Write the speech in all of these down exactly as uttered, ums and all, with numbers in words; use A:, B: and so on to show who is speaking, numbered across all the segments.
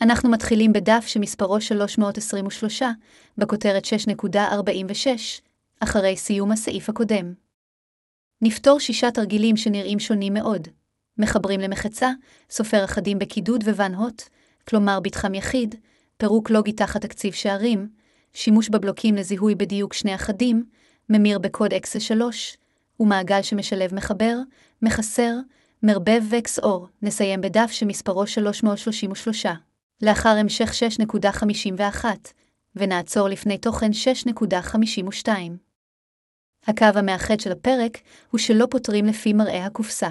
A: אנחנו מתחילים בדף שמספרו שלוש מאות עשרים ושלוש, בכותרת שש נקודה ארבעים ושש, אחרי סיום הסעיף הקודם. נפתור שישה תרגילים שנראים שונים מאוד. מחברים למחצה, סופר אחדים בקידוד וון הוט, כלומר בתחם יחיד, פירוק לוגי תחת תקציב שערים, שימוש בבלוקים לזיהוי בדיוק שני אחדים, ממיר בקוד אקס שלוש, ומעגל שמשלב מחבר, מחסר, מרבב ואקס-אור. נסיים בדף שמספרו שלוש מאות שלושים ושלוש. לאחר המשך שש נקודה חמישים ואחת, ונעצור לפני תוכן שש נקודה חמישים ושתיים. הקו המאחד של הפרק הוא שלא פותרים לפי מראה הקופסה.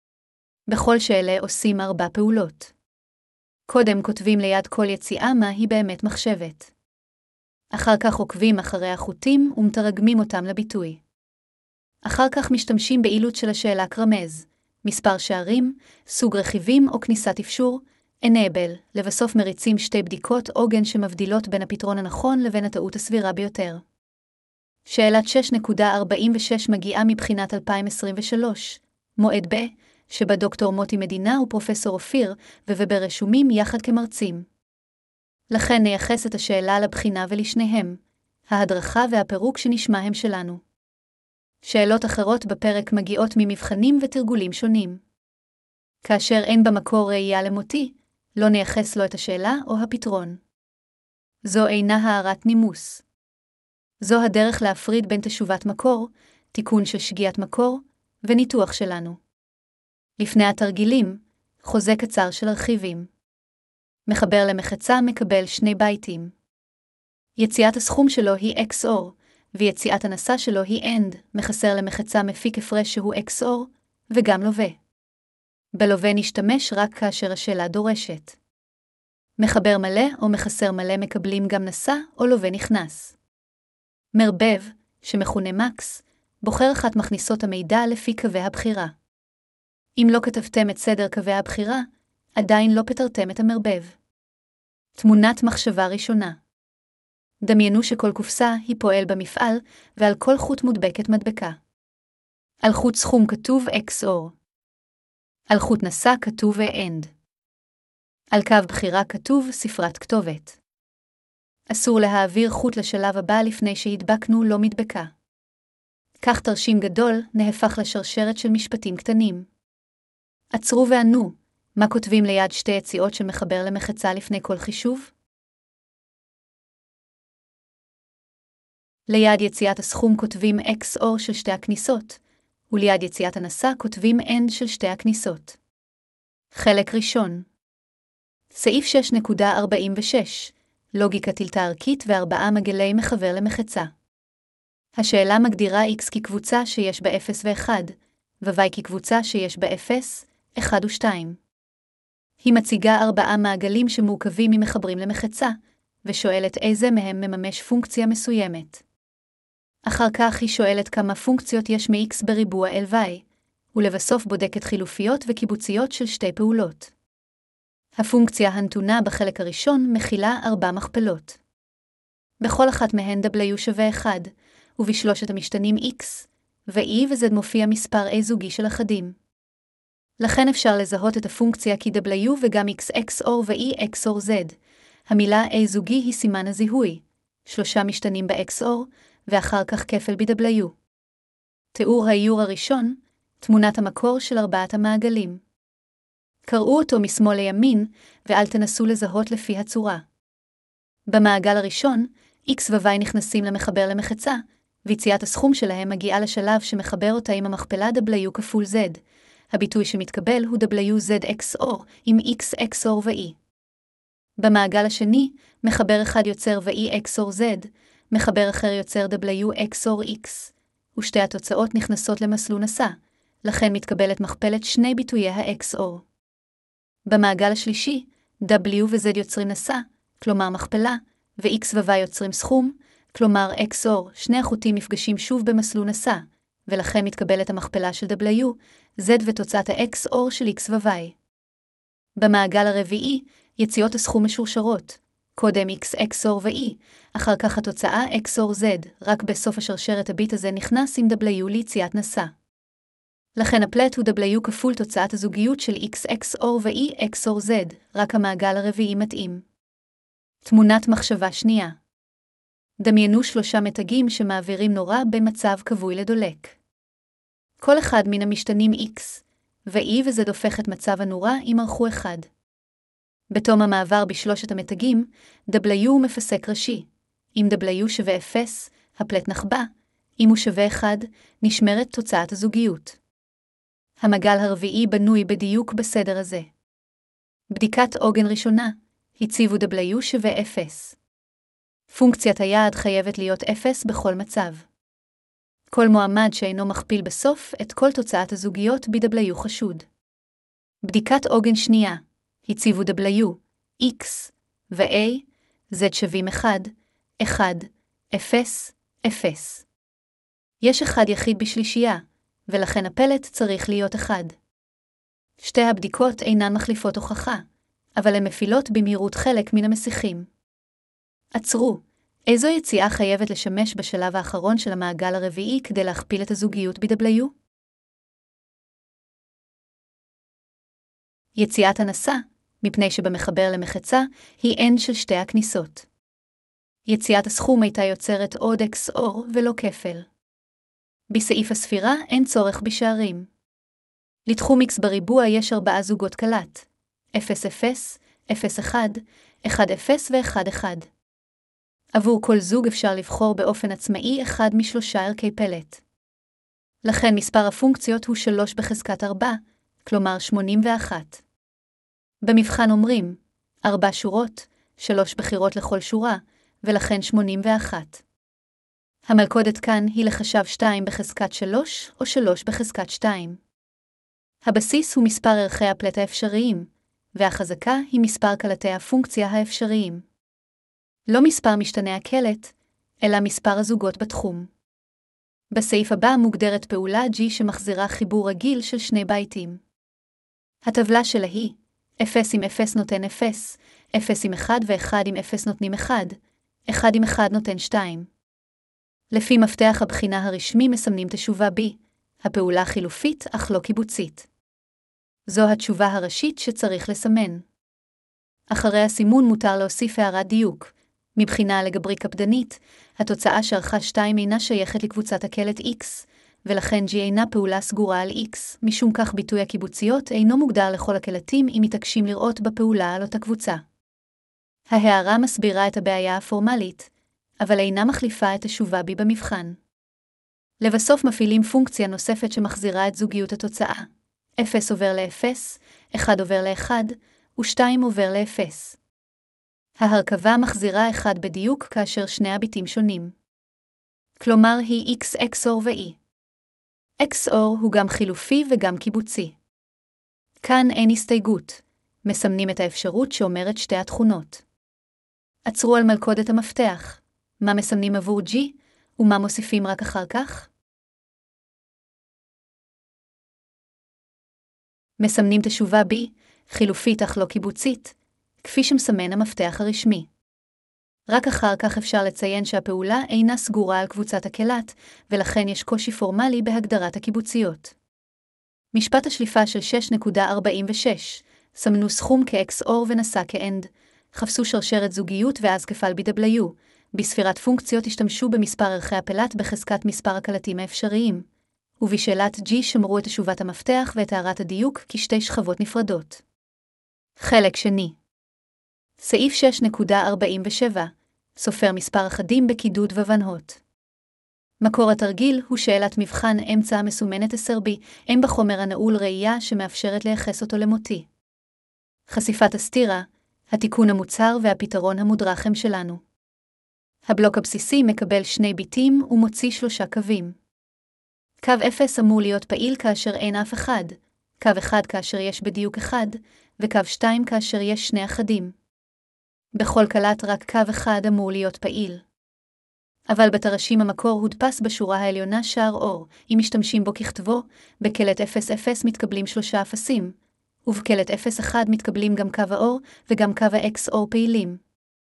A: בכל שאלה עושים ארבע פעולות. קודם כותבים ליד כל יציאה מה היא באמת מחשבת. אחר כך עוקבים אחרי החוטים ומתרגמים אותם לביטוי. אחר כך משתמשים באילוץ של השאלה כרמז, מספר שערים, סוג רכיבים או כניסת אפשור, enable, לבסוף מריצים שתי בדיקות עוגן שמבדילות בין הפתרון הנכון לבין הטעות הסבירה ביותר. שאלת שש נקודה ארבעים ושש מגיעה מבחינת אלפיים עשרים ושלוש, מועד ב', שבה דוקטור מוטי מדינה ופרופסור אופיר וברשומים יחד כמרצים. לכן נייחס את השאלה לבחינה ולשניהם, ההדרכה והפירוק שנשמע הם שלנו. שאלות אחרות בפרק מגיעות ממבחנים ותרגולים שונים. כאשר אין במקור ראייה למוטי, לא נייחס לו את השאלה או הפתרון. זו אינה הערת נימוס. זו הדרך להפריד בין תשובת מקור, תיקון של שגיאת מקור, וניתוח שלנו. לפני התרגילים, חוזה קצר של רכיבים. מחבר למחצה מקבל שני בייטים. יציאת הסכום שלו היא אקס-אור, ויציאת הנסה שלו היא אנד, מחסר למחצה מפיק הפרש שהוא אקס-אור, וגם לווה. בלווה נשתמש רק כאשר השאלה דורשת. מחבר מלא או מחסר מלא מקבלים גם נסה או לווה נכנס. מרבב, שמכונה מקס, בוחר אחת מכניסות המידע לפי קווי הבחירה. אם לא כתבתם את סדר קווי הבחירה, עדיין לא פתרתם את המרבב. תמונת מחשבה ראשונה. דמיינו שכל קופסה היא פועל במפעל, ועל כל חוט מודבקת מדבקה. על חוט סכום כתוב אקס-אור. על חוט נסה כתוב אנד. על קו בחירה כתוב ספרת כתובת. אסור להעביר חוט לשלב הבא לפני שהדבקנו לא מדבקה. כך תרשים גדול נהפך לשרשרת של משפטים קטנים. עצרו וענו, מה כותבים ליד שתי יציאות של מחבר למחצה לפני כל חישוב? ליד יציאת הסכום כותבים אקס-אור של שתי הכניסות, וליד יציאת הנסה כותבים אנד של שתי הכניסות. חלק ראשון. סעיף שש נקודה ארבעים ושש, לוגיקה תלת-ערכית וארבעה מגלי מחבר למחצה. השאלה מגדירה x כקבוצה שיש בה אפס ו-אחד, ו-y כקבוצה שיש בה אפס, אחד ו-שתיים. היא מציגה ארבעה מעגלים שמורכבים ממחברים למחצה, ושואלת איזה מהם מממש פונקציה מסוימת. אחר כך היא שואלת כמה פונקציות יש מ-x בריבוע אל y, ולבסוף בודקת חילופיות וקיבוציות של שתי פעולות. הפונקציה הנתונה בחלק הראשון מכילה ארבע מכפלות. בכל אחת מהן w שווה אחד, ובשלושת המשתנים x, ו-e ו-z מופיע מספר a זוגי של אחדים. לכן אפשר לזהות את הפונקציה כי w וגם x xor ו-e xor z. המילה a זוגי היא סימן הזיהוי, שלושה משתנים ב-xor, ואחר כך כפל ב-w. תיאור האיור הראשון, תמונת המקור של ארבעת המעגלים. קראו אותו משמאל לימין, ואל תנסו לזהות לפי הצורה. במעגל הראשון, x ו-y נכנסים למחבר למחצה, ויציאת הסכום שלהם מגיעה לשלב שמחבר אותה עם המכפלה w כפול z. הביטוי שמתקבל הוא wz xor עם x xor ו-e. במעגל השני, מחבר אחד יוצר ו-e xor z, מחבר אחר יוצר w xor x, ושתי התוצאות נכנסות למסלול נסה, לכן מתקבלת מכפלת שני ביטויי ה-xor. במעגל השלישי, w ו-z יוצרים נסה, כלומר מכפלה, ו-x ו-y יוצרים סכום, כלומר xor. שני החוטים מפגשים שוב במסלול נסה, ולכן מתקבלת המכפלה של w, z ותוצאת ה-xor של x ו-y. במעגל הרביעי, יציאות הסכום משורשרות, קודם x xor ו-e, אחר כך התוצאה xor z, רק בסוף השרשרת הביט הזה נכנס עם w ליציאת נסה. לכן הפלט הוא W כפול תוצאת הזוגיות של X X O ו-E X O Z, רק המעגל הרביעי מתאים. תמונת מחשבה שנייה. דמיינו שלושה מתגים שמעבירים נורה במצב כבוי לדולק. כל אחד מן המשתנים X ו-E ו-Z הופך את מצב הנורה אם ערכו אחד. בתום המעבר בשלושת המתגים, W הוא מפסק ראשי. אם W שווה אפס, הפלט נחבא. אם הוא שווה אחד, נשמרת תוצאת הזוגיות. המעגל הרביעי בנוי בדיוק בסדר הזה. בדיקת עוגן ראשונה, הציבו W שווה אפס. פונקציית היעד חייבת להיות אפס בכל מצב. כל מועמד שאינו מכפיל בסוף את כל תוצאת הזוגיות ב-W חשוד. בדיקת עוגן שנייה, הציבו W, X ו-A, Z שווים אחד, אחד, אפס, אפס. יש אחד יחיד בשלישייה, ולכן הפלט צריך להיות אחד. שתי הבדיקות אינן מחליפות הוכחה, אבל הן מפילות במהירות חלק מן המסיחים. עצרו, איזו יציאה חייבת לשמש בשלב האחרון של המעגל הרביעי כדי להכפיל את הזוגיות ב-W? יציאת הנשא, מפני שבמחבר למחצה, היא N של שתי הכניסות. יציאת הסכום הייתה יוצרת עוד X O R ולא כפל. בסעיף הספירה אין צורך בשערים. לתחום X בריבוע יש ארבעה זוגות קלט, אפס אפס, אפס אחד, אחד אפס ו-אחד אחד. עבור כל זוג אפשר לבחור באופן עצמאי אחד משלושה ערכי פלט. לכן מספר הפונקציות הוא שלוש בחזקת ארבע, כלומר שמונים ואחת. במבחן אומרים, ארבע שורות, שלוש בחירות לכל שורה, ולכן שמונים ואחת. המלכודת כאן היא לחשב שתיים בחזקת שלוש או שלוש בחזקת שתיים. הבסיס הוא מספר ערכי הפלט האפשריים, והחזקה היא מספר קלטי הפונקציה האפשריים. לא מספר משתנה הקלט, אלא מספר הזוגות בתחום. בסעיף הבא מוגדרת פעולה G שמחזירה חיבור רגיל של שני בייטים. הטבלה שלה היא, אפס עם אפס נותן אפס, אפס עם אחד ו-אחד עם אפס נותנים אחד, אחד עם אחד נותן שתיים. לפי מפתח הבחינה הרשמי מסמנים תשובה B, הפעולה חילופית אך לא קיבוצית. זו התשובה הראשית שצריך לסמן. אחרי הסימון מותר להוסיף הערת דיוק. מבחינה אלגברית קפדנית, התוצאה שערכה שתיים אינה שייכת לקבוצת הקלט X, ולכן G אינה פעולה סגורה על X, משום כך ביטוי הקיבוציות אינו מוגדר לכל הקלטים אם מתעקשים לראות בפעולה על אותה קבוצה. ההערה מסבירה את הבעיה הפורמלית, אבל אינה מחליפה את תשובה B במבחן. לבסוף מפעילים פונקציה נוספת שמחזירה את זוגיות התוצאה. אפס עובר ל-אפס, אחד עובר ל-אחד, ו-שתיים עובר ל-אפס. ההרכבה מחזירה אחד בדיוק כאשר שני הביטים שונים. כלומר היא X X O R ו-E. X O R הוא גם חילופי וגם קיבוצי. כאן אין הסתייגות, מסמנים את האפשרות שאומרת שתי התכונות. עצרו על מלכודת המפתח, מה מסמנים עבור G, ומה מוסיפים רק אחר כך? מסמנים תשובה B, חילופית אך לא קיבוצית, כפי שמסמן המפתח הרשמי. רק אחר כך אפשר לציין שהפעולה אינה סגורה על קבוצת הקלט, ולכן יש קושי פורמלי בהגדרת הקיבוציות. משפט השליפה של שש נקודה ארבעים ושש, סמנו סכום כ-X O R ונשא כ-End, חפשו שרשרת זוגיות ואז כפל ב-W, בספירת פונקציות השתמשו במספר ערכי הפלט בחזקת מספר הקלטים האפשריים, ובשאלת G שמרו את תשובת המפתח ואת הערת הדיוק כשתי שכבות נפרדות. חלק שני. סעיף שש נקודה ארבעים ושבע, סופר מספר אחדים בקידוד ובנהות. מקור התרגיל הוא שאלת מבחן אמצע המסומנת עשר בי, אין בחומר הנעול ראייה שמאפשרת לייחס אותו למותי. חשיפת הסתירה, התיקון המוצהר והפתרון המודרך הם שלנו. הבלוק הבסיסי מקבל שני ביטים ומוציא שלושה קווים. קו אפס אמור להיות פעיל כאשר אין אף אחד, קו אחד כאשר יש בדיוק אחד, וקו שתיים כאשר יש שני אחדים. בכל קלט רק קו אחד אמור להיות פעיל. אבל בתרשים המקור הודפס בשורה העליונה שער אור, אם משתמשים בו ככתבו, בקלט אפס אפס מתקבלים שלושה אפסים, ובקלט אפס אחד מתקבלים גם קו האור וגם קו ה-X O R פעילים.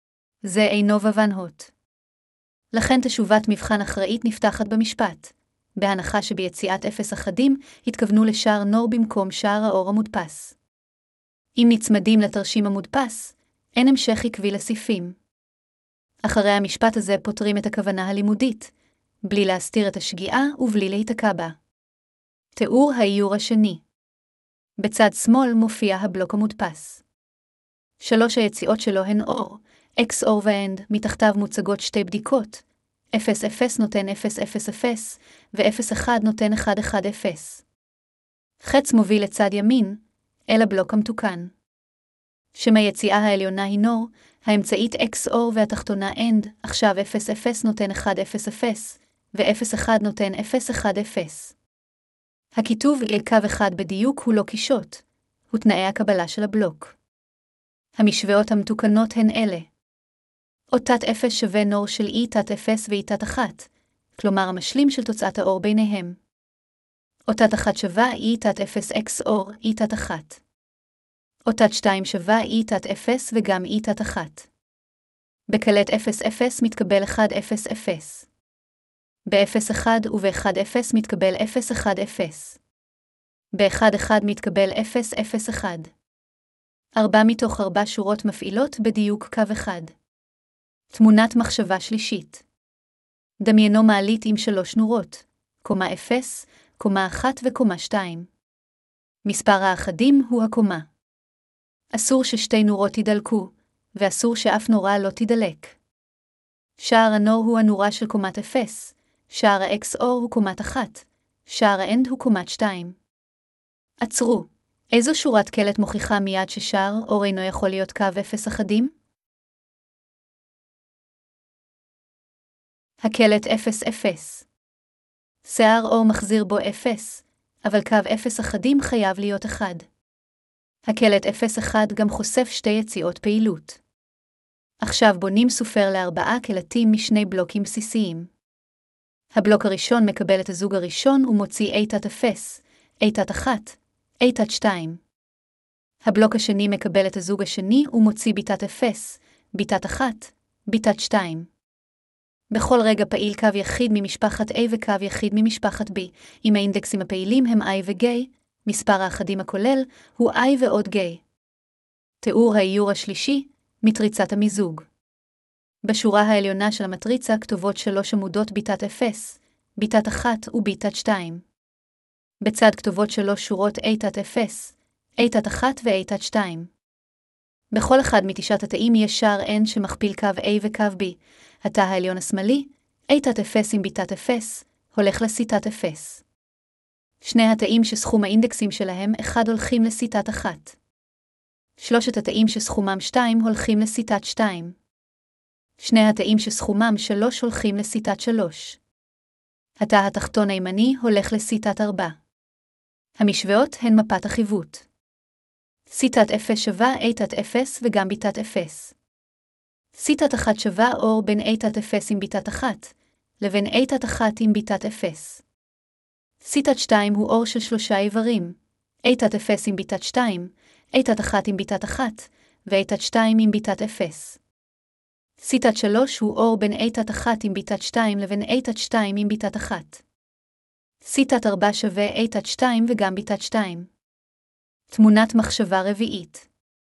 A: זה אינו ובנהות. לכן תשובת מבחן אחראית נפתחת במשפט. בהנחה שביציאת אפס אחדים התכוונו לשער נור במקום שער האור המודפס. אם נצמדים לתרשים המודפס, אין המשך עקבי לסעיפים. אחרי המשפט הזה פותרים את הכוונה הלימודית, בלי להסתיר את השגיאה ובלי להתעכב בה. תיאור האיור השני. בצד שמאל מופיע הבלוק המודפס. שלוש היציאות שלו הן אור, X אור ו-AND, מתחתיו מוצגות שתי בדיקות, אפס אפס נותן אפס אפס אפס, ו-אפס אחת נותן אחת אחת אפס. חץ מוביל לצד ימין, אל הבלוק המתוקן. שם היציאה העליונה היא נור, האמצעית X אור והתחתונה AND, עכשיו אפס אפס נותן אחת אפס אפס, ו-אפס אחת נותן אפס אחת אפס. הכיתוב לקו אחד בדיוק הוא לא קישוט, הוא תנאי הקבלה של הבלוק. המשוואות המתוקנות הן אלה. אותת אפס שווה נור של E תת אפס ו-E תת אחת, כלומר המשלים של תוצאת האור ביניהם. אותת אחת שווה E תת אפס X אור E תת אחת. אותת שתיים שווה E תת אפס וגם E תת אחת. בקלט אפס אפס מתקבל אחת אפס אפס. ב-אפס אחת וב-אחת אפס מתקבל אפס אחת אפס. ב-אחת אחת מתקבל אפס אפס אחת. ארבע מתוך ארבע שורות מפעילות בדיוק קו אחד. תמונת מחשבה שלישית. דמיינו מעלית עם שלוש נורות, קומה אפס, קומה אחת וקומה שתיים. מספר האחדים הוא הקומה. אסור ששתי נורות תדלקו, ואסור שאף נורה לא תדלק. שער הנור הוא הנורה של קומת אפס, שער ה-X אור הוא קומת אחת, שער ה-AND הוא קומת שתיים. עצרו, איזו שורת קלט מוכיחה מיד ששער אור אינו יכול להיות קו אפס אחדים? הקלט אפס אפס. שער אור מחזיר בו אפס, אבל קו אפס אחדים חייב להיות אחד. הקלט אפס אחד גם חושף שתי יציאות פעילות. עכשיו בונים סופר לארבעה קלטים משני בלוקים בסיסיים. הבלוק הראשון מקבל את הזוג הראשון ומוציא A תת אפס, A תת אחת, A תת שתיים. הבלוק השני מקבל את הזוג השני ומוציא B תת אפס, B תת אחת, B תת שתיים. בכל רגע פעיל קו יחיד ממשפחת A וקו יחיד ממשפחת B, אם האינדקסים הפעילים הם I ו-G, מספר האחדים הכולל הוא I ועוד G. תיאור האיור השלישי, מטריצת המיזוג. בשורה העליונה של המטריצה כתובות שלוש עמודות B תת אפס, B תת אחת ו-B תת שתיים. בצד כתובות שלוש שורות A תת אפס, A תת אחת ו-A תת שתיים. בכל אחד מתשעת התאים יש שער N שמכפיל קו A וקו B. התא העליון השמאלי, A תת אפס עם B תת אפס, הולך ל-C תת אפס. שני התאים שסכום האינדקסים שלהם אחד הולכים ל-C תת אחת. שלושת התאים שסכומם שתיים הולכים ל-C תת שתיים. שני התאים שסכומם שלוש הולכים ל-C תת שלוש. התא התחתון הימני הולך ל-C תת ארבע. המשוואות הן מפת החיווט. C תת אפס שווה A תת אפס וגם B תת אפס. C תת אחת שווה אור בין A תת אפס עם B תת אחת, לבין A תת אחת עם B תת אפס. C תת שתיים הוא אור של שלושה איברים, A תת אפס עם B תת שתיים, A תת אחת עם B תת אחת, ו-A תת שתיים עם B תת אפס. C תת שלוש הוא אור בין A תת אחת עם B תת שתיים לבין A תת שתיים עם B תת אחת. C תת ארבע שווה A תת שתיים וגם B תת שתיים. תמונת מחשבה רביעית.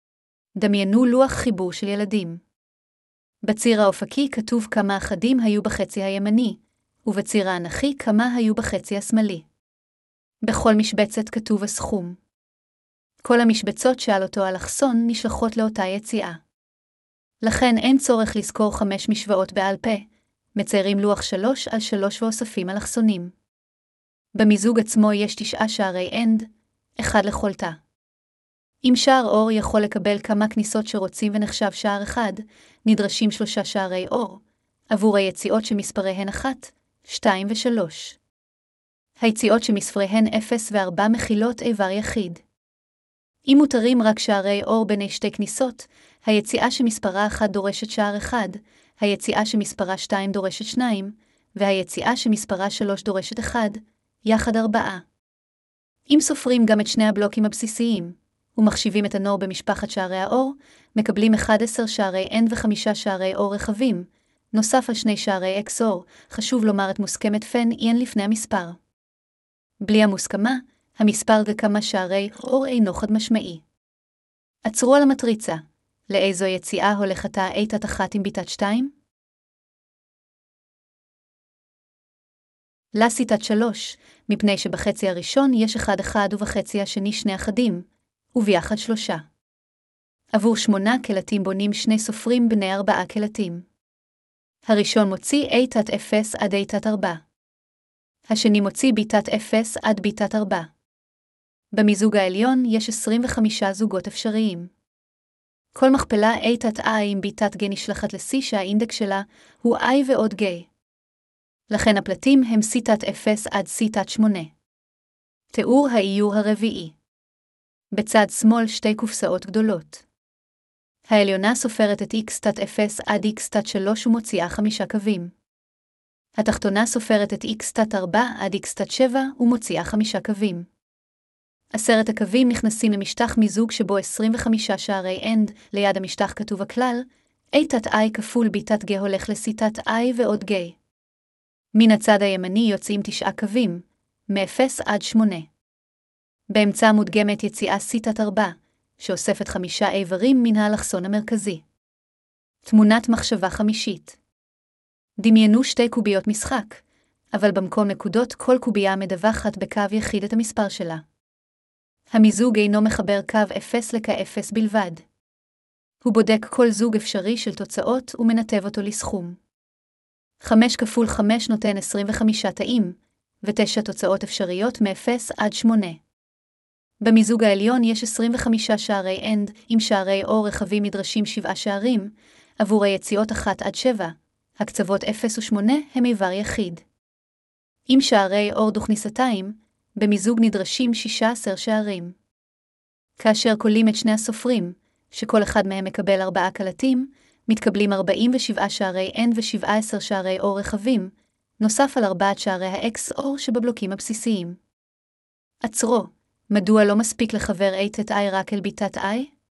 A: דמיינו לוח חיבור של ילדים. בציר האופקי כתוב כמה אחדים היו בחצי הימני, ובציר האנכי כמה היו בחצי השמאלי. בכל משבצת כתוב הסכום. כל המשבצות שעל אותו אלכסון נשלחות לאותה יציאה. לכן אין צורך לזכור חמש משוואות בעל פה, מציירים לוח שלוש על שלוש ואוספים אלכסונים. במיזוג עצמו יש תשעה שערי AND, אחד לכל תא. אם שער אור יכול לקבל כמה כניסות שרוצים ונחשב שער אחד, נדרשים שלושה שערי אור, עבור היציאות שמספריהן אחת, שתיים ושלוש. היציאות שמספריהן אפס וארבע מכילות איבר יחיד. אם מותרים רק שערי אור ביני שתי כניסות, היציאה שמספרה אחת דורשת שער אחד, היציאה שמספרה שתיים דורשת שניים, והיציאה שמספרה שלוש דורשת אחד, יחד ארבעה. אם סופרים גם את שני הבלוקים הבסיסיים, ומחשיבים את הנור במשפחת שערי האור, מקבלים אחד עשר שערי N וחמישה שערי אור רחבים, נוסף על שני שערי אקס אור, חשוב לומר את מוסכמת פן אין לפני המספר. בלי המוסכמה, המספר וכמה שערי אור אינו חד משמעי. עצרו על המטריצה. לאיזו יציאה הולכת ה-איתת אחת עם ביתת שתיים? לסיתת שלוש, מפני שבחצי הראשון יש אחד אחד ובחצי השני שני אחדים, וביחד שלושה. עבור שמונה קלטים בונים שני סופרים בני ארבעה קלטים. הראשון מוציא איתת אפס עד איתת ארבע. השני מוציא ביתת אפס עד ביתת ארבע. במיזוג העליון יש עשרים וחמישה זוגות אפשריים. כל מכפלה איתת I עם ביתת G נשלחת ל-C שהאינדקס שלה הוא I ועוד G. לכן הפלטים הם סיתת אפס עד סיתת שמונה. תיאור האיור הרביעי. בצד שמאל שתי קופסאות גדולות. העליונה סופרת את X תת אפס עד X תת שלוש ומוציאה חמישה קווים. התחתונה סופרת את X תת ארבע עד X תת שבע ומוציאה חמישה קווים. עשרת הקווים נכנסים למשטח מיזוג שבו עשרים וחמישה שערי אנד, ליד המשטח כתוב הכלל, A תת I כפול B תת G הולך לסיתת I ועוד G. מן הצד הימני יוצאים תשעה קווים, מ-אפס עד שמונה. באמצע מודגמת יציאה C תת ארבע, שאוספת חמישה איברים מן האלכסון המרכזי. תמונת מחשבה חמישית. דמיינו שתי קוביות משחק, אבל במקום נקודות כל קובייה מדווחת בקו יחיד את המספר שלה. המיזוג אינו מחבר קו אפס לקו אפס בלבד. הוא בודק כל זוג אפשרי של תוצאות ומנתב אותו לסכום. חמש כפול חמש נותן עשרים וחמישה תאים, ותשע תוצאות אפשריות מ-אפס עד שמונה. במיזוג העליון יש עשרים וחמישה שערי אנד, עם שערי אור רחבים נדרשים שבעה שערים, עבור היציאות אחת עד שבע, הקצוות אפס ושמונה הם איבר יחיד. עם שערי אור דוכניסתיים, במיזוג נדרשים שישה עשר שערים. כאשר קולים את שני הסופרים, שכל אחד מהם מקבל ארבעה קלטים, מתקבלים ארבעים ושבעה שערי אנד ו-שבעה עשר שערי אור רחבים, נוסף על ארבעת שערי האקס אור שבבלוקים הבסיסיים. עצרו, מדוע לא מספיק לחבר A תת I רק אל ביתת I?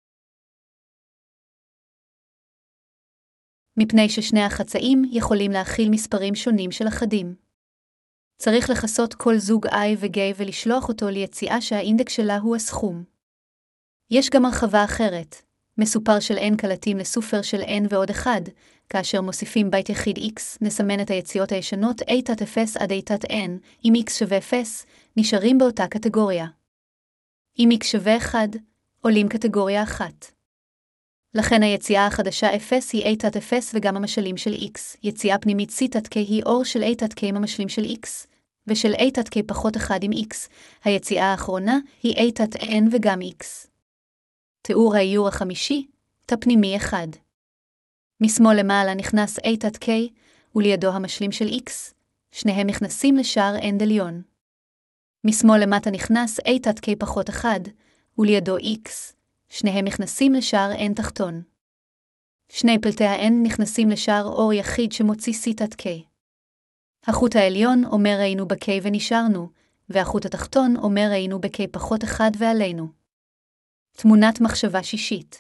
A: מפני ששני החצאים יכולים להכיל מספרים שונים של אחדים. צריך לחסות כל זוג I ו-G ולשלוח אותו ליציאה שהאינדקס שלה הוא הסכום. יש גם הרחבה אחרת. מסופר של n קלטים לסופר של n ועוד אחד, כאשר מוסיפים בית יחיד x, נסמן את היציאות הישנות A תת אפס עד A תת n, אם x שווה אפס, נשארים באותה קטגוריה. אם x שווה אחד, עולים קטגוריה אחת. לכן היציאה החדשה אפס היא A תת אפס וגם המשלים של x, יציאה פנימית C תת K היא אור של A תת K עם המשלים של x, ושל A תת K פחות אחד עם x, היציאה האחרונה היא A תת n וגם x. תיאור האיור החמישי, תא פנימי אחד. משמאל למעלה נכנס A תת K, ולידו המשלים של X, שניהם נכנסים לשער N עליון. משמאל למטה נכנס A תת K פחות אחד, ולידו X, שניהם נכנסים לשער N תחתון. שני פלטי ה-N נכנסים לשער אור יחיד שמוציא C תת K. החוט העליון אומר היינו ב-K ונשארנו, והחוט התחתון אומר היינו ב-K פחות אחד ועלינו. תמונת מחשבה שישית.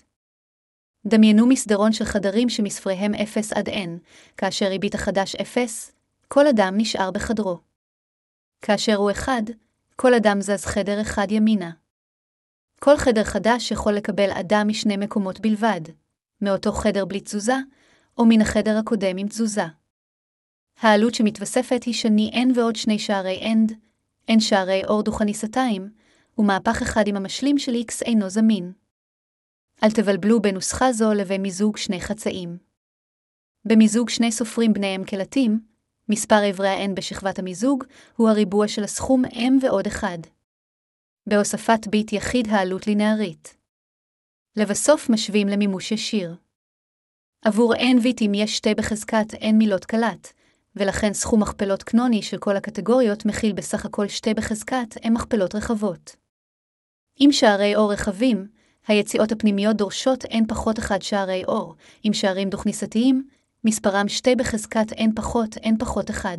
A: דמיינו מסדרון של חדרים שמספריהם אפס עד N, כאשר ריבית החדש אפס, כל אדם נשאר בחדרו. כאשר הוא אחד, כל אדם זז חדר אחד ימינה. כל חדר חדש יכול לקבל אדם משני מקומות בלבד, מאותו חדר בלי תזוזה, או מן החדר הקודם עם תזוזה. העלות שמתווספת היא שני N ועוד שני שערי N, N שערי אור דוכניסתיים, ומהפך אחד עם המשלים של X אינו זמין. אל תבלבלו בנוסחה זו לבין מיזוג שני חצאים. במיזוג שני סופרים בניהם קלטים, מספר איברי ה-N בשכבת המיזוג הוא הריבוע של הסכום M ועוד אחד. בהוספת ביט יחיד העלות לינארית. לבסוף משווים למימוש ישיר. עבור N ביטים יש שתי בחזקת N מילות קלט, ולכן סכום מכפלות קנוני של כל הקטגוריות מכיל בסך הכל שתי בחזקת M מכפלות רחבות. עם שערי אור רחבים, היציאות הפנימיות דורשות N פחות אחד שערי אור, עם שערים דוכניסתיים, מספרם שתי בחזקת N פחות N פחות אחד.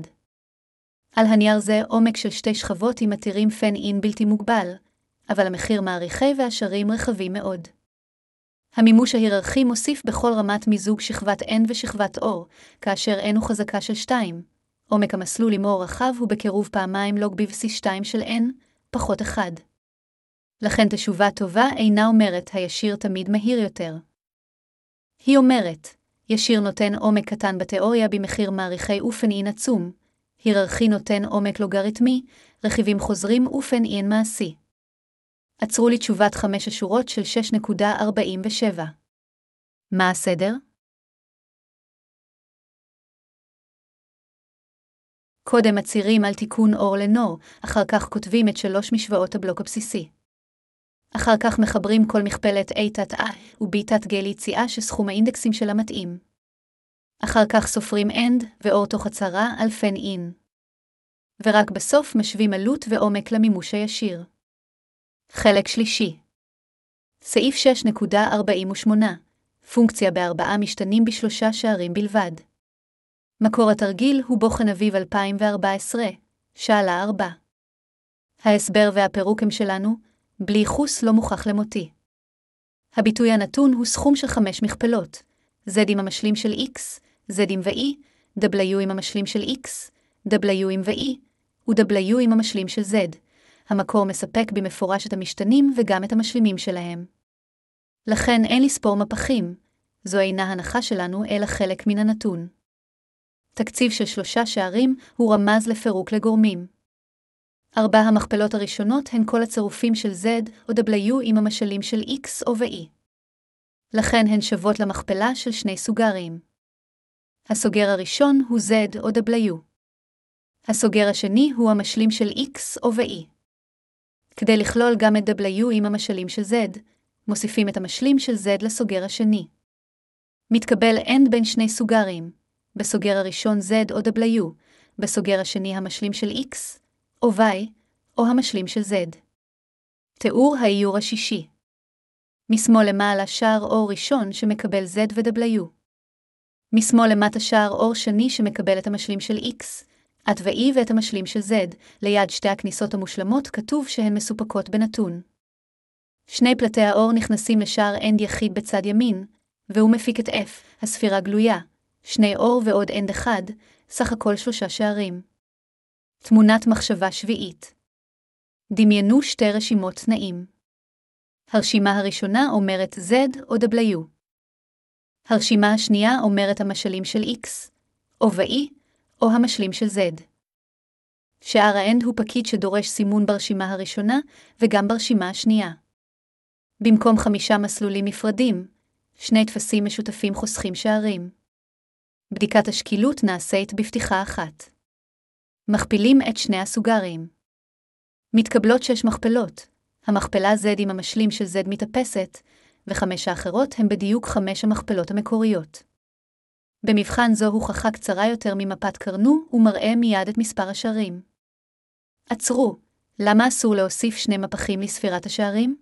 A: על הנייר זה עומק של שתי שכבות עם מתירים פן אין בלתי מוגבל, אבל המחיר מעריכי והשערים רחבים מאוד. המימוש ההיררכי מוסיף בכל רמת מיזוג שכבת N ושכבת O, כאשר N הוא חזקה של שתיים. עומק המסלול עם אור רחב הוא בקירוב פעמיים לוג ב-C שתיים של N, פחות אחד. לכן תשובה טובה אינה אומרת הישיר תמיד מהיר יותר. היא אומרת, ישיר נותן עומק קטן בתיאוריה במחיר מעריכי אופן אין עצום, היררכי נותן עומק לוגריתמי, רכיבים חוזרים אופן אין מעשי. עצרו לי תשובת חמש השורות של שש נקודה ארבעים ושבע. מה הסדר? קודם מצירים על תיקון אור לנור, אחר כך כותבים את שלוש משוואות הבלוק הבסיסי. אחר כך מחברים כל מכפלת A תת A ו-B תת G ליציאה שסכום האינדקסים שלה מתאים. אחר כך סופרים AND ואור תוך הצהרה על פן אין. ורק בסוף משווים עלות ועומק למימוש הישיר. חלק שלישי. סעיף שש נקודה ארבעים ושמונה. פונקציה בארבעה משתנים בשלושה שערים בלבד. מקור התרגיל הוא בוחן אביב אלפיים וארבע עשרה, שאלה ארבע. ההסבר והפירוק הם שלנו, בלי חוס לא מוכח למותי. הביטוי הנתון הוא סכום של חמש מכפלות, Z עם המשלים של X, Z עם ו-E, W עם המשלים של X, W עם ו-E, ו-W עם המשלים של Z. המקור מספק במפורש את המשתנים וגם את המשלימים שלהם. לכן אין לספור מפחים, זו אינה הנחה שלנו אלא חלק מן הנתון. תקציב של שלושה שערים הוא רמז לפירוק לגורמים. ארבע המכפלות הראשונות הן כל הצירופים של Z או W עם המשלים של X או ו-E. לכן הן שוות למכפלה של שני סוגרים. הסוגר הראשון הוא Z או W. הסוגר השני הוא המשלים של X או ו-E. כדי לכלול גם את W עם המשלים של Z, מוסיפים את המשלים של Z לסוגר השני. מתקבל AND בין שני סוגרים, בסוגר הראשון Z או W, בסוגר השני המשלים של X, או Y, או המשלים של Z. תיאור האיור השישי. משמאל למעלה שער אור ראשון שמקבל Z ו-W. משמאל למטה שער אור שני שמקבל את המשלים של X, את ו-E ואת המשלים של Z, ליד שתי הכניסות המושלמות כתוב שהן מסופקות בנתון. שני פלטי האור נכנסים לשער AND יחיד בצד ימין, והוא מפיק את F, הספירה גלויה, שני אור ועוד AND אחד, סך הכל שלושה שערים. תמונת מחשבה שביעית. דמיינו שתי רשימות תנאים. הרשימה הראשונה אומרת Z או W. הרשימה השנייה אומרת המשלים של X, או ו-E, או המשלים של Z. שער ה-AND הוא פקיד שדורש סימון ברשימה הראשונה וגם ברשימה השנייה. במקום חמישה מסלולים נפרדים, שני תפסים משותפים חוסכים שערים. בדיקת השקילות נעשית בפתיחה אחת. מכפילים את שני הסוגרים. מתקבלות שש מכפלות. המכפלה Z עם המשלים של Z מתאפסת, וחמש האחרות הן בדיוק חמש המכפלות המקוריות. במבחן זו הוכחה קצרה יותר ממפת קרנו ומראה מיד את מספר השערים. עצרו, למה אסור להוסיף שני מפחים לספירת השערים?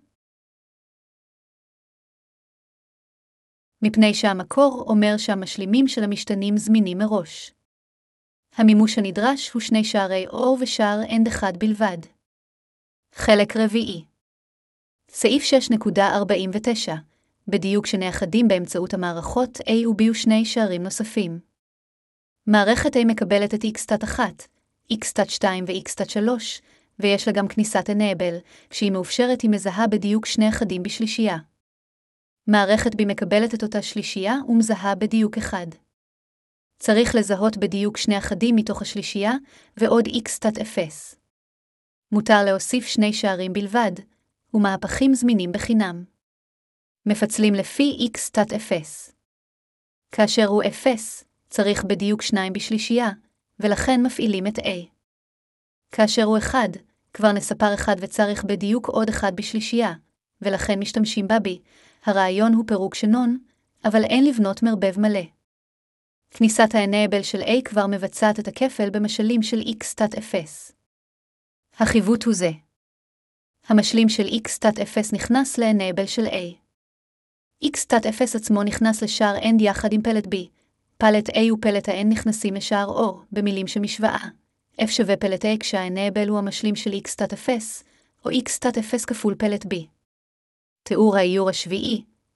A: מפני שהמקור אומר שהמשלימים של המשתנים זמינים מראש. המימוש הנדרש הוא שני שערי אור ושער AND אחד בלבד. חלק רביעי. סעיף שש נקודה ארבעים ותשע. בדיוק שנאחדים באמצעות המערכות A ו-B ושני שערים נוספים. מערכת A מקבלת את X תת אחת, X תת שתיים ו-X תת שלוש, ויש לה גם כניסת enable, כשהיא מאופשרת היא מזהה בדיוק שני אחדים בשלישייה. מערכת B מקבלת את אותה שלישייה ומזהה בדיוק אחד. צריך לזהות בדיוק שני אחדים מתוך השלישייה ועוד X תת אפס. מותר להוסיף שני שערים בלבד, ומהפכים זמינים בחינם. מפצלים לפי X תת אפס. כאשר הוא אפס, צריך בדיוק שניים בשלישייה, ולכן מפעילים את A. כאשר הוא אחד, כבר נספר אחד וצריך בדיוק עוד אחד בשלישייה, ולכן משתמשים בה B. הרעיון הוא פירוק שנון, אבל אין לבנות מרבב מלא. כניסת ה-enable של A כבר מבצעת את הכפל במשלים של X תת אפס. החיווט הוא זה. המשלים של X תת אפס נכנס ל-enable של A. X תת אפס עצמו נכנס לשער AND יחד עם פלט B. פלט A ופלט ה-N נכנסים לשער O, במילים שמשוואה. F שווה פלט A כשה-enable הוא המשלים של X תת אפס, או X תת אפס כפול פלט B. תיאור האיור השביעי,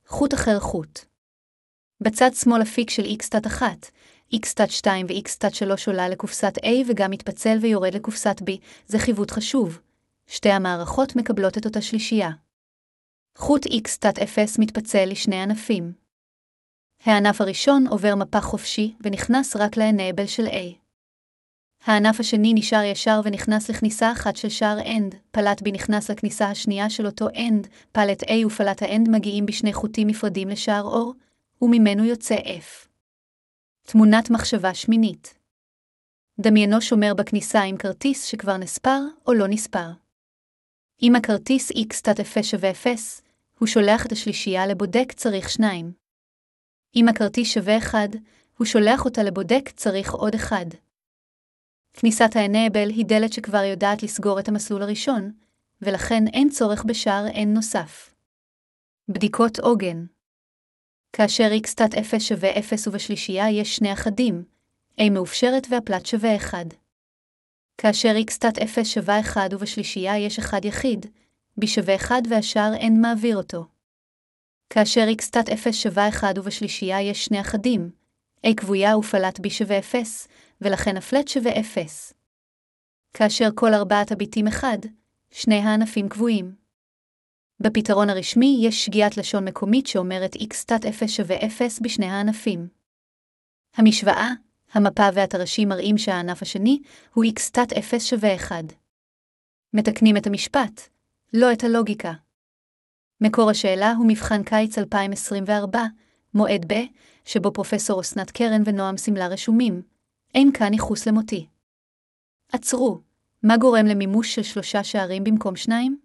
A: חוט אחר חוט. בצד שמאל אפיק של x תת אחת, x תת שתיים ו-x תת שלוש עולה לקופסת A וגם מתפצל ויורד לקופסת B, זה חיווט חשוב. שתי המערכות מקבלות את אותה שלישייה. חוט x תת אפס מתפצל לשני ענפים. הענף הראשון עובר מפה חופשי ונכנס רק ל-enable של A. הענף השני נשאר ישר ונכנס לכניסה אחת של שער end, פלט B נכנס לכניסה השנייה של אותו end, פלט A ופלט ה-end מגיעים בשני חוטים נפרדים לשער אור, וממנו יוצא F. תמונת מחשבה שמינית. דמיינו שומר בכניסה עם כרטיס שכבר נספר או לא נספר. אם הכרטיס x תת אפס שווה אפס, הוא שולח את השלישייה לבודק צריך שניים. אם הכרטיס שווה אחד, הוא שולח אותה לבודק צריך עוד אחד. כניסת ה-enable היא דלת שכבר יודעת לסגור את המסלול הראשון, ולכן אין צורך בשער n נוסף. בדיקות עוגן. כאשר x תת אפס שווה אפס ובשלישייה יש שני אחדים, A מאופשרת והפלט שווה אחד. כאשר x תת אפס שווה אחד ובשלישייה יש אחד יחיד, B שווה אחד והשאר n מעביר אותו. כאשר x תת אפס שווה אחד ובשלישייה יש שני אחדים, A קבויה ופלט B שווה אפס, ולכן הפלט שווה אפס. כאשר כל ארבעת הביטים אחד, שני הענפים קבועים. בפתרון הרשמי יש שגיאת לשון מקומית שאומרת x תת אפס שווה אפס בשני הענפים. המשוואה, המפה והתרשים מראים שהענף השני הוא x תת אפס שווה אחד. מתקנים את המשפט, לא את הלוגיקה. מקור השאלה הוא מבחן קיץ אלפיים עשרים וארבע, מועד ב', שבו פרופסור אסנת קרן ונועם סמלה רשומים. אין כאן ייחוס למותי. עצרו, מה גורם למימוש של שלושה שערים במקום שניים?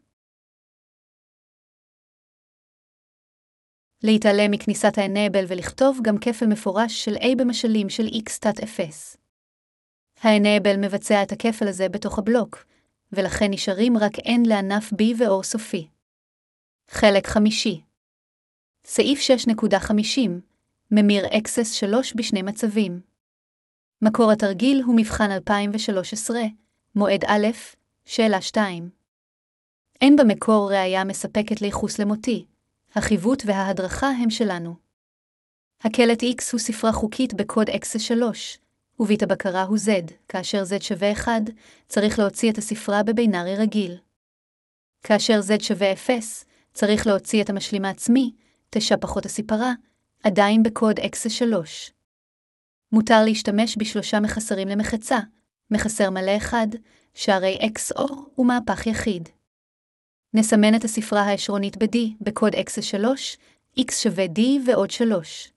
A: להתעלם מכניסת ה-enable ולכתוב גם כפל מפורש של A במשלים של x תת אפס. ה-enable מבצע את הכפל הזה בתוך הבלוק, ולכן נשארים רק n לענף B ואור סופי. חלק חמישי. סעיף שש נקודה חמישים, ממיר אקסס שלוש בשני מצבים. מקור התרגיל הוא מבחן אלפיים ושלוש עשרה, מועד א', שאלה שתיים. אין במקור ראיה מספקת לייחוס למותי. החיווט וההדרכה הם שלנו. הקלט X הוא ספרה חוקית בקוד אקסס שלוש, ובית הבקרה הוא Z, כאשר Z שווה אחד, צריך להוציא את הספרה בבינארי רגיל. כאשר Z שווה אפס, צריך להוציא את המשלים העצמי, תשע פחות הספרה, עדיין בקוד אקסס שלוש. מותר להשתמש בשלושה מחסרים למחצה, מחסר מלא אחד, שערי X אור ומהפך יחיד. נסמן את הספרה העשרונית ב-D בקוד אקסס שלוש, X שווה D ועוד שלוש.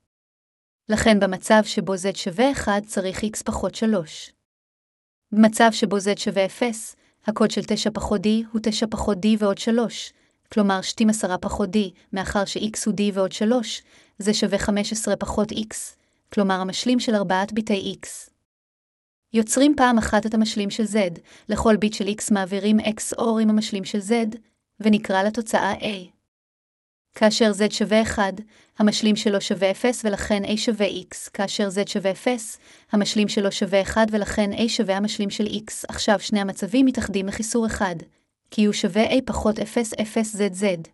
A: לכן במצב שבו Z שווה אחד צריך X פחות שלוש. במצב שבו Z שווה אפס, הקוד של תשע פחות D הוא תשע פחות D ועוד שלוש, כלומר שתים עשרה פחות D, מאחר ש-X הוא D ועוד שלוש, זה שווה חמש עשרה פחות X, כלומר המשלים של ארבעת ביטי X. יוצרים פעם אחת את המשלים של Z, לכל ביט של X מעבירים X אור עם המשלים של Z, ונקרא לתוצאה A. כאשר Z שווה אחד, המשלים שלו שווה אפס ולכן A שווה X. כאשר Z שווה אפס, המשלים שלו שווה אחד ולכן A שווה המשלים של X. עכשיו שני המצבים מתאחדים לחיסור אחד, כי הוא שווה A פחות אפס אפס Z Z.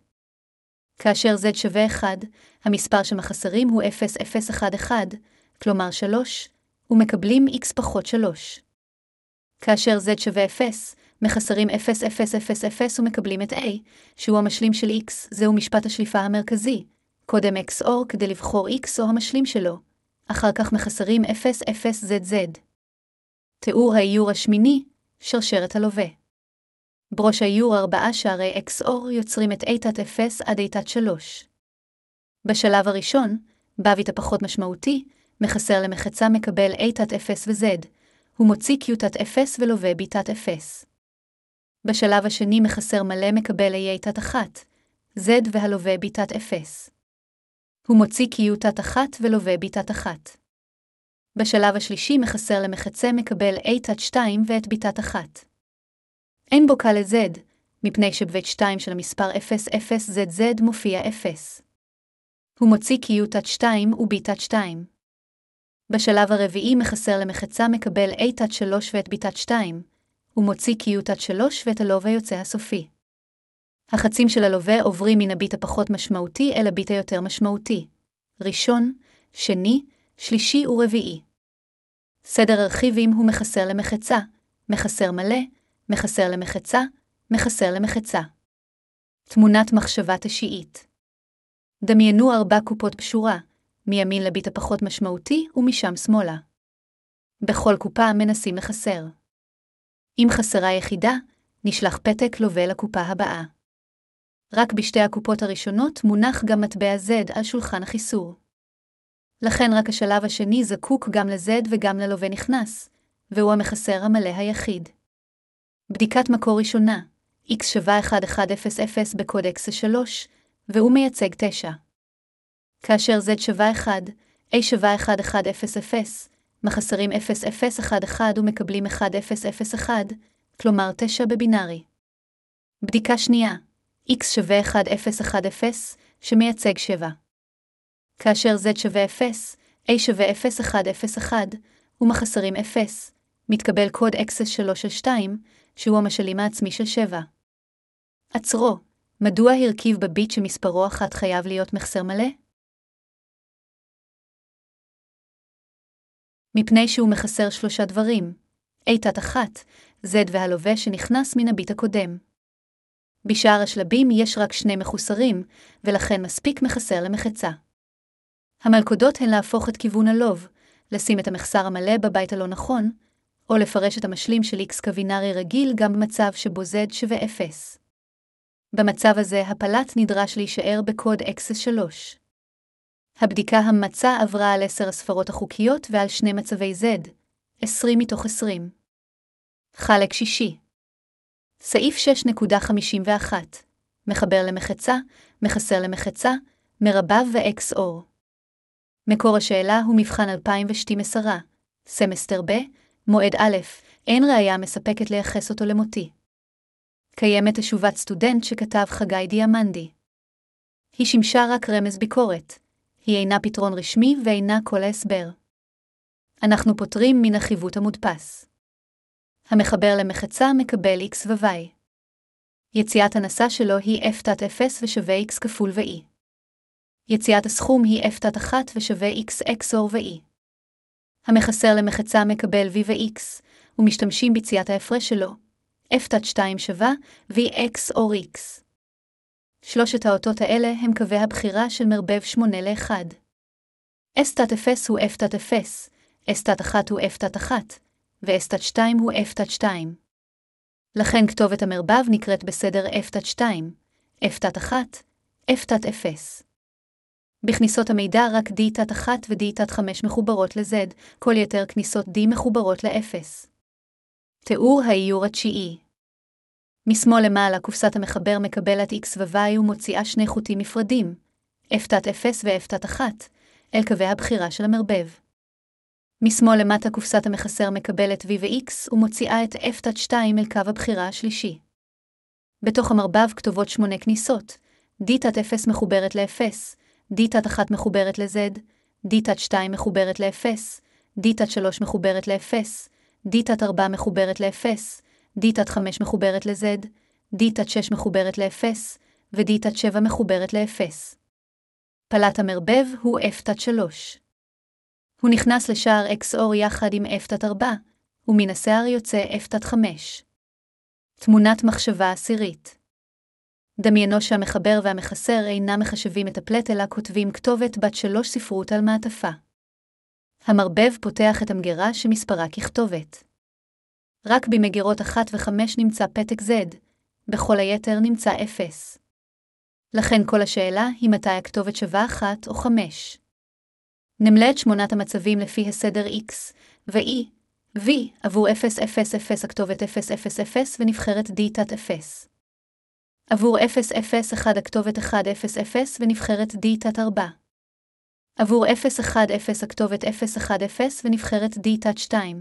A: כאשר Z שווה אחד, המספר שמחסרים הוא אפס אפס אחת אחת, כלומר שלוש, ומקבלים X פחות שלוש. כאשר Z שווה אפס, מחסרים אפס אפס אפס אפס ומקבלים את A, שהוא המשלים של X, זהו משפט השליפה המרכזי. קודם X אור כדי לבחור X או המשלים שלו, אחר כך מחסרים אפס אפס Z Z. תיאור האיור השמיני, שרשרת הלווה. בראש האיור ארבעה שערי X אור יוצרים את A תת אפס עד A תת שלוש. בשלב הראשון, בביט הפחות משמעותי, מחסר למחצה מקבל A תת אפס ו-Z, הוא מוציא Q תת אפס ולווה B תת אפס. בשלב השני מחסר מלא מקבל A תת אחת, Z והלווה B תת אפס. הוא מוציא Q תת אחת ולווה B תת אחת. בשלב השלישי מחסר למחצה מקבל A תת שתיים ואת B תת אחת. אין בו קל ל-Z, מפני שבבית שתיים של המספר אפס אפס Z Z מופיע אפס. הוא מוציא Q תת שתיים ו-B תת שתיים. בשלב הרביעי מחסר למחצה מקבל A תת שלוש ואת B תת שתיים, הוא מוציא Q תת שלוש ואת הלווה יוצא הסופי. החצים של הלווה עוברים מן הביט הפחות משמעותי אל הביט היותר משמעותי. ראשון, שני, שלישי ורביעי. סדר הרכיבים הוא מחסר למחצה, מחסר מלא, מחסר למחצה, מחסר למחצה. תמונת מחשבה תשיעית. דמיינו ארבע קופות בשורה, מימין לביט הפחות משמעותי ומשם שמאלה. בכל קופה מנסים לחסר. אם חסרה יחידה, נשלח פתק לווה לקופה הבאה. רק בשתי הקופות הראשונות מונח גם מטבע Z על שולחן החיסור. לכן רק השלב השני זקוק גם ל-Z וגם ללווה נכנס, והוא המחסר המלא היחיד. בדיקת מקור ראשונה, X שווה אחת אחת אפס אפס בקוד X שלוש, והוא מייצג תשע. כאשר Z שווה אחת, A שווה אחת אחת אפס אפס, מחסרים אפס אפס אחת אחת ומקבלים אחת אפס אפס אחת, כלומר תשע בבינארי. בדיקה שנייה, X שווה אחת אפס אחת אפס, שמייצג שבע. כאשר Z שווה אפס, A שווה אפס אחת אפס אחת, ומחסרים אפס, מתקבל קוד X שלוש שתיים, שהוא המשלים העצמי של שבע. עצרו, מדוע הרכיב בביט שמספרו אחת חייב להיות מחסר מלא? מפני שהוא מחסר שלושה דברים, A תת אחת, Z והלווה שנכנס מן הביט הקודם. בשאר השלבים יש רק שני מחוסרים, ולכן מספיק מחסר למחצה. המלכודות הן להפוך את כיוון הלוב, לשים את המחסר המלא בבית הלא נכון, או לפרש את המשלים של X כבינארי רגיל גם במצב שבו Z שווה אפס. במצב הזה הפלט נדרש להישאר בקוד X שלוש. הבדיקה הממצה עברה על עשר הספרות החוקיות ועל שני מצבי Z, עשרים מתוך עשרים. חלק שישי. סעיף שש נקודה חמישים ואחת. מחבר למחצה, מחסר למחצה, מרבב ו-X אור. מקור השאלה הוא מבחן אלפיים ושתים עשרה, סמסטר ב', מועד א', אין ראיה מספקת לייחס אותו למותי. קיימת תשובת סטודנט שכתב חגי דיאמנדי. היא שימשה רק רמז ביקורת. היא אינה פתרון רשמי ואינה כל ההסבר. אנחנו פותרים מן החיווט המודפס. המחבר למחצה מקבל X ו-Y. יציאת הנסה שלו היא F תת אפס ושווה X כפול ו-E. יציאת הסכום היא F תת אחת ושווה X X אור ו-E. המחסר למחצה מקבל V ו-X, ומשתמשים ביציאת ההפרש שלו. F תת שתיים שווה V-X אור X. שלושת האותות האלה הם קווי הבחירה של מרבב שמונה לאחד. S תת אפס הוא F תת אפס, S תת אחת הוא F תת אחת, ו-S תת שתיים הוא F תת שתיים. לכן כתובת המרבב נקראת בסדר F תת שתיים, F תת אחת, F תת אפס. בכניסות המידע רק D תת אחת ו-D תת חמש מחוברות ל-Z, כל יתר כניסות D מחוברות ל-אפס. תיאור האיור התשיעי. משמאל למעלה קופסת המחבר מקבלת X ו-Y ומוציאה שני חוטים מפרדים, F תת אפס ו-F תת אחת, אל קווי הבחירה של המרבב. משמאל למטה קופסת המחסר מקבלת V ו-X ומוציאה את F תת שתיים אל קו הבחירה השלישי. בתוך המרבב כתובות שמונה כניסות, D תת אפס מחוברת ל-אפס, D תת אחת מחוברת ל-Z, D תת שתיים מחוברת ל-אפס, D תת שלוש מחוברת ל-אפס, D תת ארבע מחוברת ל-אפס, D תת חמש מחוברת ל-Z, D תת שש מחוברת ל-אפס, ו-D תת שבע מחוברת ל-אפס. פלט המרבב הוא F תת שלוש. הוא נכנס לשער X אור יחד עם F תת ארבע, ומן השער יוצא F תת חמש. תמונת מחשבה עשירית. דמיינו שהמחבר והמחסר אינם מחשבים את הפלט אלא כותבים כתובת בת שלוש ספרות על מעטפה. המרבב פותח את המגירה שמספרה ככתובת. רק במגירות אחת וחמש נמצא פתק Z, בכל היתר נמצא אפס. לכן כל השאלה היא מתי הכתובת שווה אחת או חמש. נמלא את שמונת המצבים לפי הסדר X ו-E, V עבור אפס אפס אפס הכתובת אפס אפס אפס ונבחרת D תת אפס. עבור אפס אפס אחת הכתובת אחת אפס אפס ונבחרת D תת ארבע. עבור אפס אחת אפס הכתובת אפס אחת אפס ונבחרת D תת שתיים.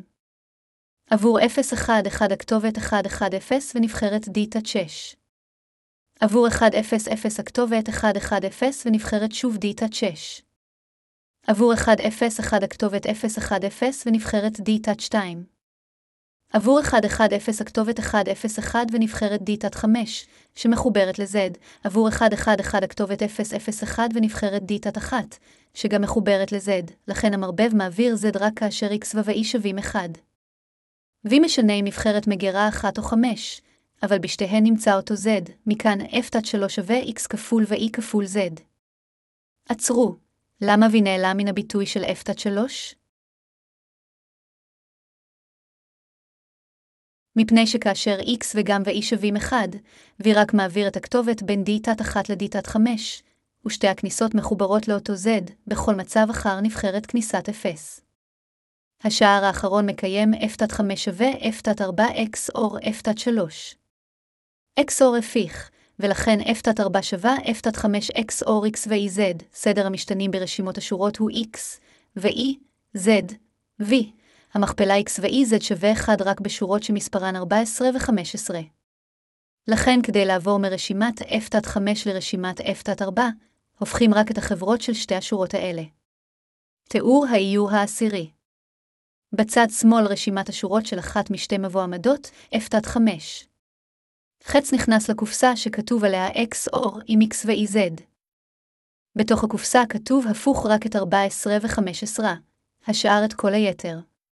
A: עבור אפס אחת אחת הכתובת אחת אחת אפס ונבחרת D תת שש. עבור אחת אפס אפס הכתובת אחת אחת אפס ונבחרת שוב D תת שש. עבור אחת אפס אחת הכתובת אפס אחת אפס ונבחרת D תת שתיים. עבור אחת אחת אפס הכתובת אחת אפס אחת ונבחרת D תת חמש, שמחוברת ל-Z, עבור אחת אחת אחת הכתובת אפס אפס אחת ונבחרת D תת אחת, שגם מחוברת ל-Z, לכן המרבב מעביר Z רק כאשר X ו-Y שווים אחד. V משנה אם נבחרת מגירה אחת או חמש, אבל בשתיהן נמצא אותו Z, מכאן F תת שלוש שווה X כפול ו-E כפול Z. עצרו, למה V נעלם מן הביטוי של F תת שלוש? מפני שכאשר X וגם ו-E שווים אחד, V רק מעביר את הכתובת בין D תת אחת ל-D תת חמש, ושתי הכניסות מחוברות לאותו Z, בכל מצב אחר נבחרת כניסת אפס. השער האחרון מקיים F תת חמש שווה F תת ארבע X אור F תת שלוש. X אור הפיך, ולכן F תת ארבע שווה F תת חמש X אור X ו-E Z, סדר המשתנים ברשימות השורות הוא X, ו-E, Z, V. המכפלה X ו-E Z שווה אחד רק בשורות שמספרן ארבע עשרה ו-חמש עשרה. לכן כדי לעבור מרשימת F תת חמש לרשימת F תת ארבע, הופכים רק את החברות של שתי השורות האלה. תיאור האיור העשירי. בצד שמאל רשימת השורות של אחת משתי מבועמדות, F תת חמש. חץ נכנס לקופסה שכתוב עליה X אור עם X ו-E Z. בתוך הקופסה כתוב הפוך רק את ארבע עשרה ו-חמש עשרה, השאר את כל היתר.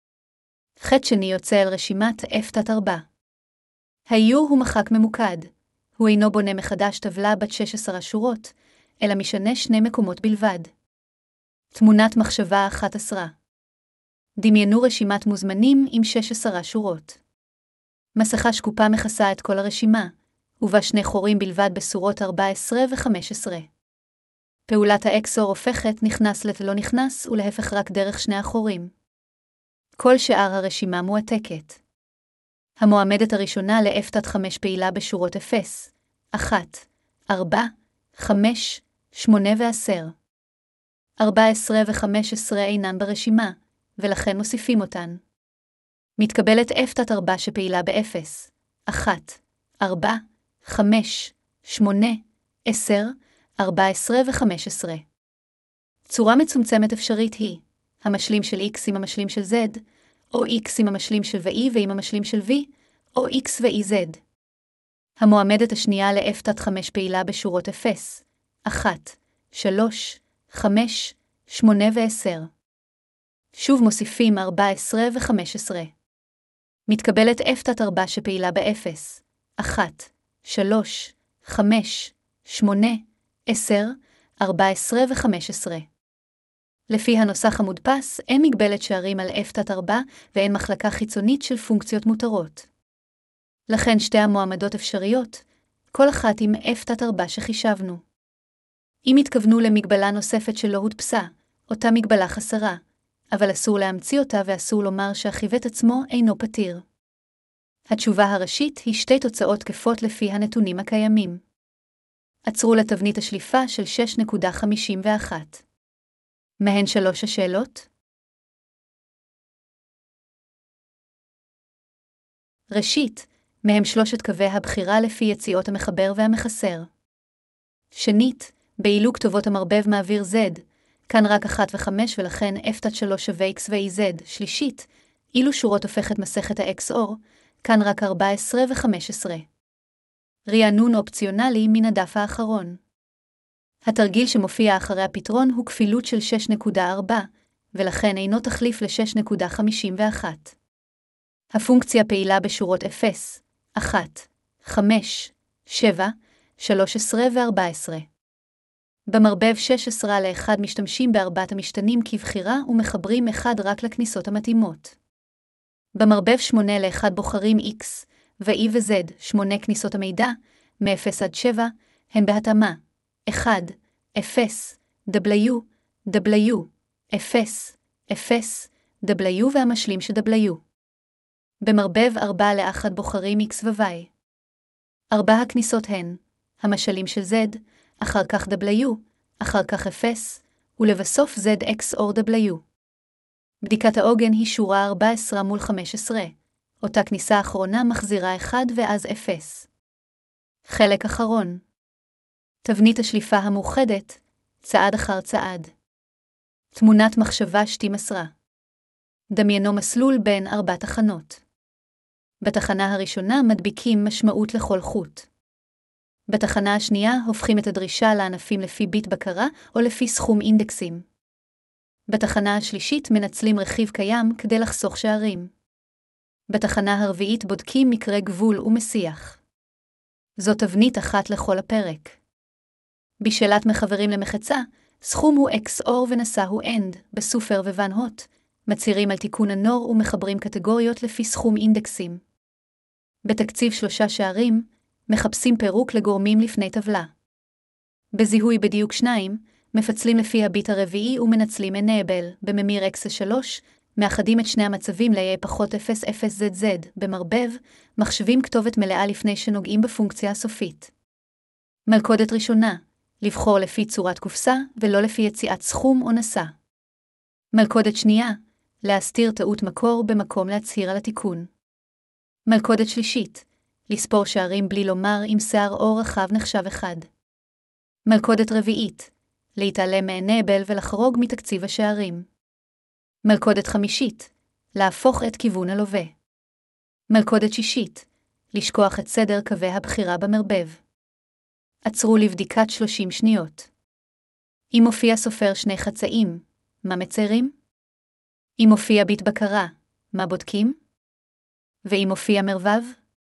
A: חץ שני יוצא אל רשימת F תת ארבע. האיור הוא מחק ממוקד. הוא אינו בונה מחדש טבלה בת שש עשרה שורות, אלא משנה שני מקומות בלבד. תמונת מחשבה אחת עשרה. דמיינו רשימת מוזמנים עם שש עשרה שורות. מסכה שקופה מכסה את כל הרשימה, ובה שני חורים בלבד בסורות ארבע עשרה ו-חמש עשרה. פעולת ה-X אור הופכת נכנס ללא נכנס ולהפך רק דרך שני החורים. כל שאר הרשימה מועתקת. המועמדת הראשונה ל-F תת חמש פעילה בשורות אפס, אחת, ארבע, חמש, שמונה ועשר. ארבע עשרה ו-חמש עשרה אינן ברשימה, ולכן מוסיפים אותן. מתקבלת F תת ארבע שפעילה ב-אפס, אחת, ארבע, חמש, שמונה, עשר, ארבע עשרה ו-חמש עשרה. צורה מצומצמת אפשרית היא המשלים של X עם המשלים של Z, או X עם המשלים של V ועם המשלים של V, או X ו-E Z. המועמדת השנייה ל-F תת חמש פעילה בשורות אפס, אחת, שלוש, חמש, שמונה ו-עשר. שוב מוסיפים ארבע עשרה ו-חמש עשרה. מתקבלת F תת ארבע שפעילה ב-אפס, אחת, שלוש, חמש, שמונה, עשר, ארבע עשרה ו-חמש עשרה. לפי הנוסח המודפס, אין מגבלת שערים על F תת ארבע ואין מחלקה חיצונית של פונקציות מותרות. לכן שתי המועמדות אפשריות, כל אחת עם F תת ארבע שחישבנו. אם התכוונו למגבלה נוספת שלא הודפסה, אותה מגבלה חסרה, אבל אסור להמציא אותה ואסור לומר שהחיווט עצמו אינו פתיר. התשובה הראשית היא שתי תוצאות תקפות לפי הנתונים הקיימים. עצרו לתבנית השליפה של שש נקודה חמישים ואחת. מהן שלוש השאלות? ראשית, מהם שלושת קווי הבחירה לפי יציאות המחבר והמחסר. שנית, באילו כתובות המרבב מעביר Z, כאן רק אחת וחמש ולכן F תת שלוש שווה X ו-E Z. שלישית, אילו שורות הופכת מסכת ה-X אור, כאן רק ארבע עשרה ו-חמש עשרה. רענון אופציונלי מן הדף האחרון. התרגיל שמופיע אחרי הפתרון הוא כפילות של שש נקודה ארבע, ולכן אינו תחליף ל-שש נקודה חמישים ואחת. הפונקציה פעילה בשורות אפס, אחת, חמש, שבע, שלוש עשרה ו-ארבע עשרה. במרבב שש עשרה ל-אחד משתמשים בארבעת המשתנים כבחירה ומחברים אחד רק לכניסות המתאימות. במרבב שמונה ל-אחד בוחרים X, ו-E ו-Z, שמונה כניסות המידע, מ-אפס עד שבע, הן בהתאמה. אחד, אפס, W, W, אפס, אפס, W והמשלים של W. במרבב ארבע ל-אחד בוחרים X ו-Y. ארבע הכניסות הן המשלים של Z, אחר כך W, אחר כך אפס, ולבסוף Z X אור W. בדיקת העוגן היא שורה ארבע עשרה מול חמש עשרה. אותה כניסה האחרונה מחזירה אחד ואז אפס. חלק אחרון. תבנית השליפה המאוחדת, צעד אחר צעד. תמונת מחשבה שתים עשרה. דמיינו מסלול בין ארבע תחנות. בתחנה הראשונה מדביקים משמעות לכל חוט. בתחנה השנייה הופכים את הדרישה לענפים לפי ביט בקרה או לפי סכום אינדקסים. בתחנה השלישית מנצלים רכיב קיים כדי לחסוך שערים. בתחנה הרביעית בודקים מקרה גבול ומסיח. זו תבנית אחת לכל הפרק. בשאלת מחברים למחצה, סכום הוא X O R ונשא הוא End, בסופר וואן הוט, מצהירים על תיקון הנור ומחברים קטגוריות לפי סכום אינדקסים. בתקציב שלושה שערים, מחפשים פירוק לגורמים לפני טבלה. בזיהוי בדיוק שניים, מפצלים לפי הביט הרביעי ומנצלים enable, בממיר X שלוש, מאחדים את שני המצבים ל-A פחות אפס אפס Z Z, במרבב, מחשבים כתובת מלאה לפני שנוגעים בפונקציה הסופית. מלכודת ראשונה, לבחור לפי צורת קופסה ולא לפי יציאת סכום או נשא. מלכודת שנייה, להסתיר טעות מקור במקום להצהיר על התיקון. מלכודת שלישית, לספור שערים בלי לומר אם שיער אור רחב נחשב אחד. מלכודת רביעית, להתעלם מ-enable ולחרוג מתקציב השערים. מלכודת חמישית, להפוך את כיוון הלווה. מלכודת שישית, לשכוח את סדר קווי הבחירה במרבב. עצרו לבדיקת שלושים שניות. אם מופיע סופר שני חצאים, מה מציירים? אם מופיע ביט בקרה, מה בודקים? ואם מופיע מרבב?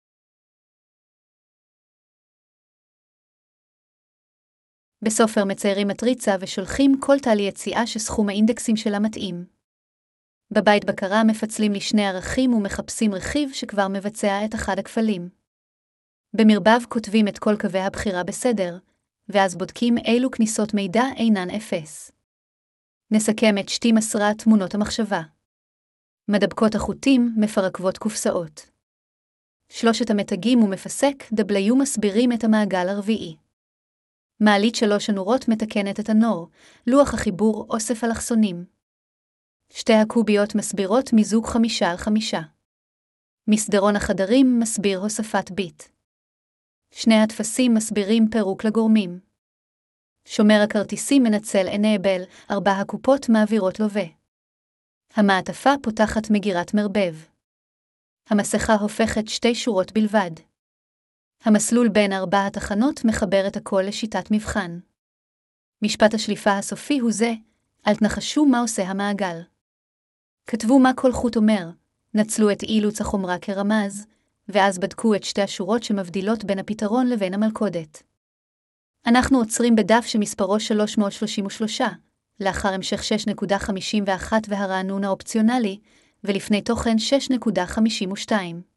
A: בסופר מציירים מטריצה ושולחים כל תעלי יציאה שסכום האינדקסים שלה מתאים. בבית בקרה מפצלים לשני ערכים ומחפשים רכיב שכבר מבצע את אחד הכפלים. במרבב כותבים את כל קווי הבחירה בסדר, ואז בודקים אילו כניסות מידע אינן אפס. נסכם את שתי מסרה תמונות המחשבה. מדבקות החוטים מפרקבות קופסאות. שלושת המתגים ומפסק W מסבירים את המעגל הרביעי. מעלית שלוש הנורות מתקנת את הנור, לוח החיבור אוסף אלכסונים. שתי הקוביות מסבירות מיזוג חמישה על חמישה. מסדרון החדרים מסביר הוספת ביט. שני התפסים מסבירים פירוק לגורמים. שומר הכרטיסים מנצל enable, ארבע הקופות מעבירות לווה. המעטפה פותחת מגירת מרבב. המסכה הופכת שתי שורות בלבד. המסלול בין ארבע התחנות מחבר את הכל לשיטת מבחן. משפט השליפה הסופי הוא זה, אל תנחשו מה עושה המעגל. כתבו מה כל חוט אומר, נצלו את אילוץ החומרה כרמז, ואז בדקו את שתי השורות שמבדילות בין הפתרון לבין המלכודת. אנחנו עוצרים בדף שמספרו שלוש מאות שלושים ושלוש, לאחר המשך שש נקודה חמישים ואחת והרענון האופציונלי, ולפני תוכן שש נקודה חמישים ושתיים.